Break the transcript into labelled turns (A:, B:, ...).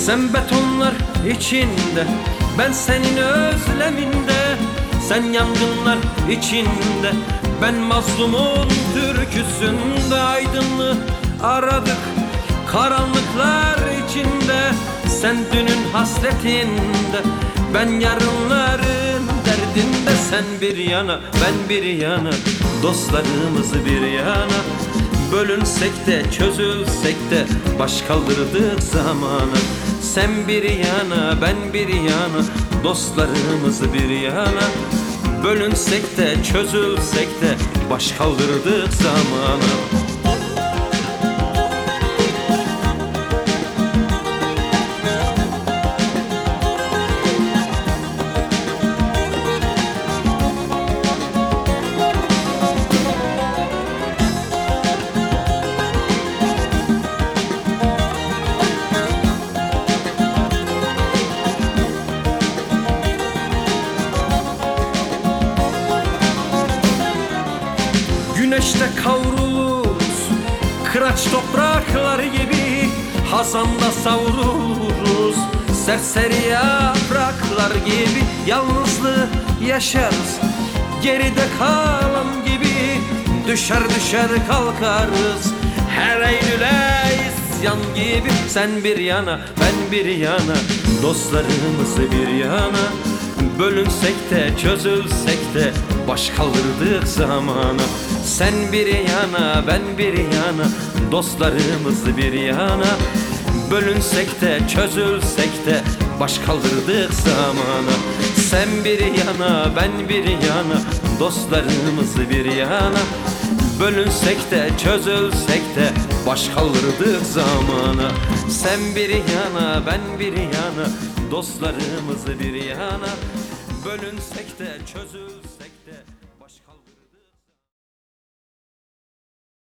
A: Sen betonlar içinde, ben senin özleminde. Sen yangınlar içinde, ben mazlumun türküsünde. Aydınlığı aradık karanlıklar içinde. Sen dünün hasretinde, ben yarınların derdinde. Sen bir yana, ben bir yana, dostlarımız bir yana. Bölünsek de çözülsek de baş kaldırdık zamana. Sen bir yana, ben bir yana, dostlarımız bir yana. Bölünsek de çözülsek de baş kaldırdık zamana. Güneşte kavruluruz, kıraç topraklar gibi. Hazanda savruluruz, serseri yapraklar gibi. Yalnızlığı yaşarız, geride kalan gibi. Düşer düşer kalkarız, her Eylül'e isyan gibi. Sen bir yana, ben bir yana, dostlarımız bir yana. Bölünsek de çözülsek de baş kaldırdık zamana. Sen bir yana, ben bir yana, dostlarımız bir yana. Bölünsek de çözülsek de baş kaldırdık zamana. Sen bir yana, ben bir yana, dostlarımız bir yana. Bölünsek de çözülsek de baş kaldırdık zamana. Sen bir yana, ben bir yana, dostlarımız bir yana. Bölünsek de çözülsek